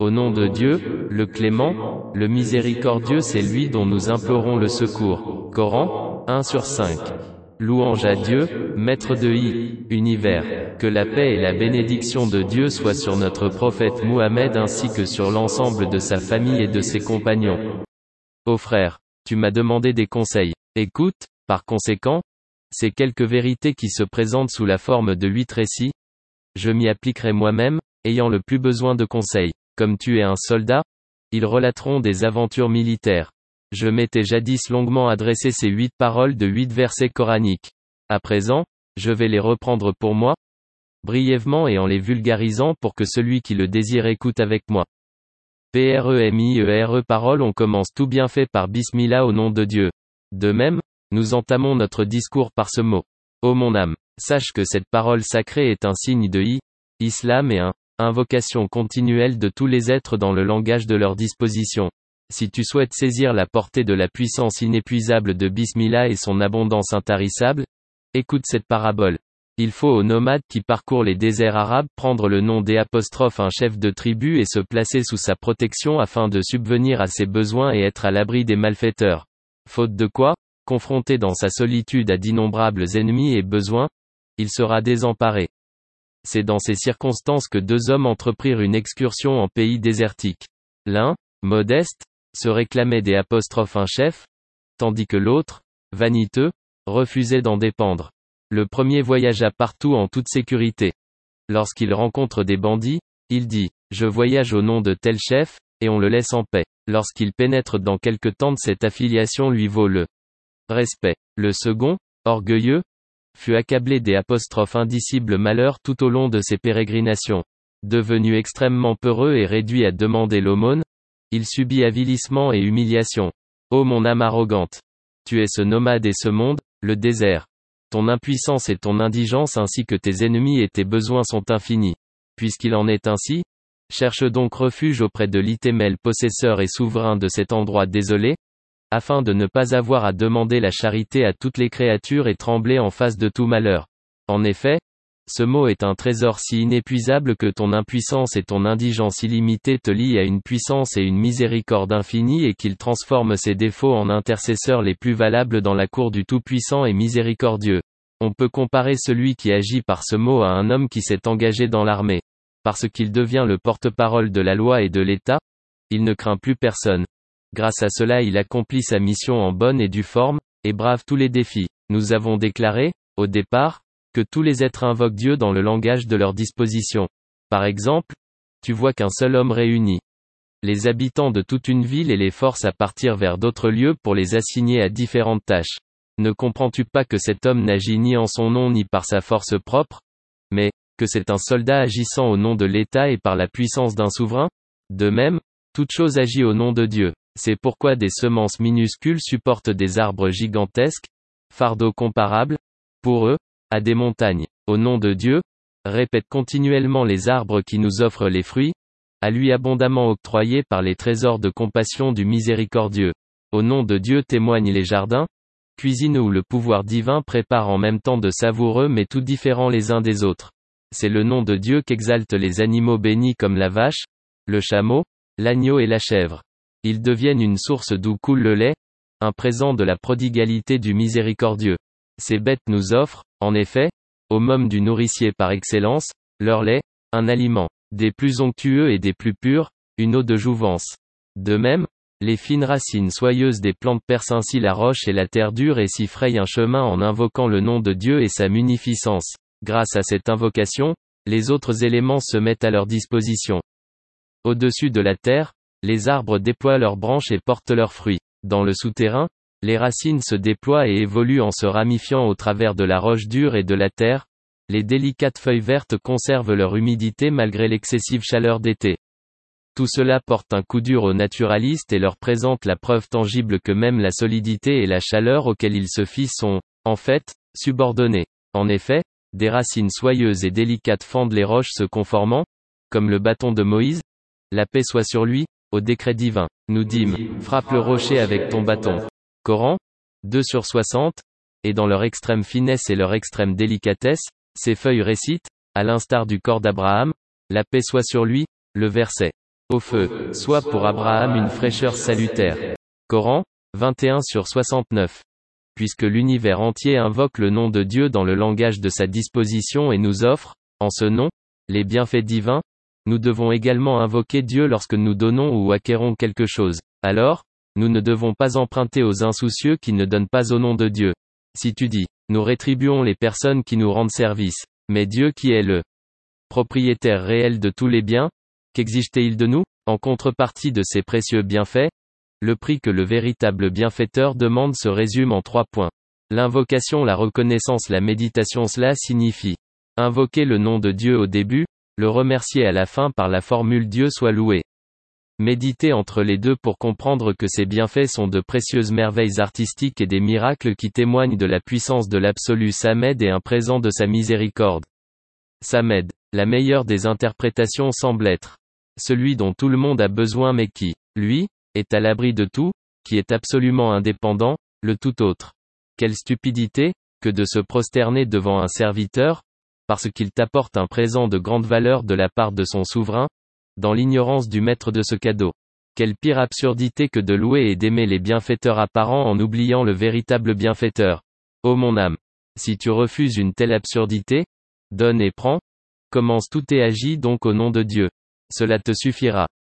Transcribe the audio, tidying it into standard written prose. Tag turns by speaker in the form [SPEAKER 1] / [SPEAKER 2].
[SPEAKER 1] Au nom de Dieu, le clément, le miséricordieux, c'est lui dont nous implorons le secours. Coran, 1/5. Louange à Dieu, maître de univers. Que la paix et la bénédiction de Dieu soient sur notre prophète Muhammad ainsi que sur l'ensemble de sa famille et de ses compagnons. Ô frère, tu m'as demandé des conseils. Écoute, par conséquent, ces quelques vérités qui se présentent sous la forme de 8 récits. Je m'y appliquerai moi-même, ayant le plus besoin de conseils. Comme tu es un soldat, ils relateront des aventures militaires. Je m'étais jadis longuement adressé ces 8 paroles de 8 versets coraniques. À présent, je vais les reprendre pour moi, brièvement et en les vulgarisant pour que celui qui le désire écoute avec moi. Première parole, on commence tout bien fait par Bismillah au nom de Dieu. De même, nous entamons notre discours par ce mot. Ô mon âme, sache que cette parole sacrée est un signe de Islam et invocation continuelle de tous les êtres dans le langage de leur disposition. Si tu souhaites saisir la portée de la puissance inépuisable de Bismillah et son abondance intarissable, écoute cette parabole. Il faut aux nomades qui parcourent les déserts arabes prendre le nom un chef de tribu et se placer sous sa protection afin de subvenir à ses besoins et être à l'abri des malfaiteurs. Faute de quoi, confronté dans sa solitude à d'innombrables ennemis et besoins, il sera désemparé. C'est dans ces circonstances que 2 hommes entreprirent une excursion en pays désertique. L'un, modeste, se réclamait un chef, tandis que l'autre, vaniteux, refusait d'en dépendre. Le premier voyagea partout en toute sécurité. Lorsqu'il rencontre des bandits, il dit « Je voyage au nom de tel chef », et on le laisse en paix. Lorsqu'il pénètre dans quelque tente, cette affiliation lui vaut le respect. Le second, orgueilleux, fut accablé d'indicibles malheurs tout au long de ses pérégrinations. Devenu extrêmement peureux et réduit à demander l'aumône, il subit avilissement et humiliation. Ô mon âme arrogante! Tu es ce nomade et ce monde, le désert. Ton impuissance et ton indigence ainsi que tes ennemis et tes besoins sont infinis. Puisqu'il en est ainsi, cherche donc refuge auprès de l'Itémel, possesseur et souverain de cet endroit désolé, afin de ne pas avoir à demander la charité à toutes les créatures et trembler en face de tout malheur. En effet, ce mot est un trésor si inépuisable que ton impuissance et ton indigence illimitée te lient à une puissance et une miséricorde infinie et qu'il transforme ses défauts en intercesseurs les plus valables dans la cour du Tout-Puissant et Miséricordieux. On peut comparer celui qui agit par ce mot à un homme qui s'est engagé dans l'armée. Parce qu'il devient le porte-parole de la loi et de l'État, il ne craint plus personne. Grâce à cela, il accomplit sa mission en bonne et due forme, et brave tous les défis. Nous avons déclaré, au départ, que tous les êtres invoquent Dieu dans le langage de leur disposition. Par exemple, tu vois qu'un seul homme réunit les habitants de toute une ville et les force à partir vers d'autres lieux pour les assigner à différentes tâches. Ne comprends-tu pas que cet homme n'agit ni en son nom ni par sa force propre, mais que c'est un soldat agissant au nom de l'État et par la puissance d'un souverain? De même, toute chose agit au nom de Dieu. C'est pourquoi des semences minuscules supportent des arbres gigantesques, fardeaux comparables, pour eux, à des montagnes. Au nom de Dieu, répètent continuellement les arbres qui nous offrent les fruits, à lui abondamment octroyés par les trésors de compassion du miséricordieux. Au nom de Dieu témoignent les jardins, cuisine où le pouvoir divin prépare en même temps de savoureux mais tout différents les uns des autres. C'est le nom de Dieu qu'exaltent les animaux bénis comme la vache, le chameau, l'agneau et la chèvre. Ils deviennent une source d'où coule le lait, un présent de la prodigalité du miséricordieux. Ces bêtes nous offrent, en effet, au môme du nourricier par excellence, leur lait, un aliment, des plus onctueux et des plus purs, une eau de jouvence. De même, les fines racines soyeuses des plantes percent ainsi la roche et la terre dure et s'y frayent un chemin en invoquant le nom de Dieu et sa munificence. Grâce à cette invocation, les autres éléments se mettent à leur disposition. Au-dessus de la terre, les arbres déploient leurs branches et portent leurs fruits. Dans le souterrain, les racines se déploient et évoluent en se ramifiant au travers de la roche dure et de la terre. Les délicates feuilles vertes conservent leur humidité malgré l'excessive chaleur d'été. Tout cela porte un coup dur aux naturalistes et leur présente la preuve tangible que même la solidité et la chaleur auxquelles ils se fient sont, en fait, subordonnées. En effet, des racines soyeuses et délicates fendent les roches se conformant, comme le bâton de Moïse, la paix soit sur lui, au décret divin. Nous dîmes, frappe le rocher avec ton bâton. Coran, 2/60, et dans leur extrême finesse et leur extrême délicatesse, ces feuilles récitent, à l'instar du corps d'Abraham, la paix soit sur lui, le verset. au feu, soit pour Abraham une fraîcheur salutaire. Coran, 21/69. Puisque l'univers entier invoque le nom de Dieu dans le langage de sa disposition et nous offre, en ce nom, les bienfaits divins, nous devons également invoquer Dieu lorsque nous donnons ou acquérons quelque chose. Alors, nous ne devons pas emprunter aux insoucieux qui ne donnent pas au nom de Dieu. Si tu dis, nous rétribuons les personnes qui nous rendent service, mais Dieu qui est le propriétaire réel de tous les biens, qu'exige-t-il de nous, en contrepartie de ces précieux bienfaits? Le prix que le véritable bienfaiteur demande se résume en 3 points. L'invocation, la reconnaissance, la méditation. Cela signifie invoquer le nom de Dieu au début, le remercier à la fin par la formule Dieu soit loué. Méditer entre les deux pour comprendre que ces bienfaits sont de précieuses merveilles artistiques et des miracles qui témoignent de la puissance de l'absolu Samed et un présent de sa miséricorde. Samed, la meilleure des interprétations semble être celui dont tout le monde a besoin mais qui, lui, est à l'abri de tout, qui est absolument indépendant, le tout autre. Quelle stupidité, que de se prosterner devant un serviteur, parce qu'il t'apporte un présent de grande valeur de la part de son souverain, dans l'ignorance du maître de ce cadeau. Quelle pire absurdité que de louer et d'aimer les bienfaiteurs apparents en oubliant le véritable bienfaiteur. Ô mon âme, si tu refuses une telle absurdité, donne et prends, commence tout et agis donc au nom de Dieu. Cela te suffira.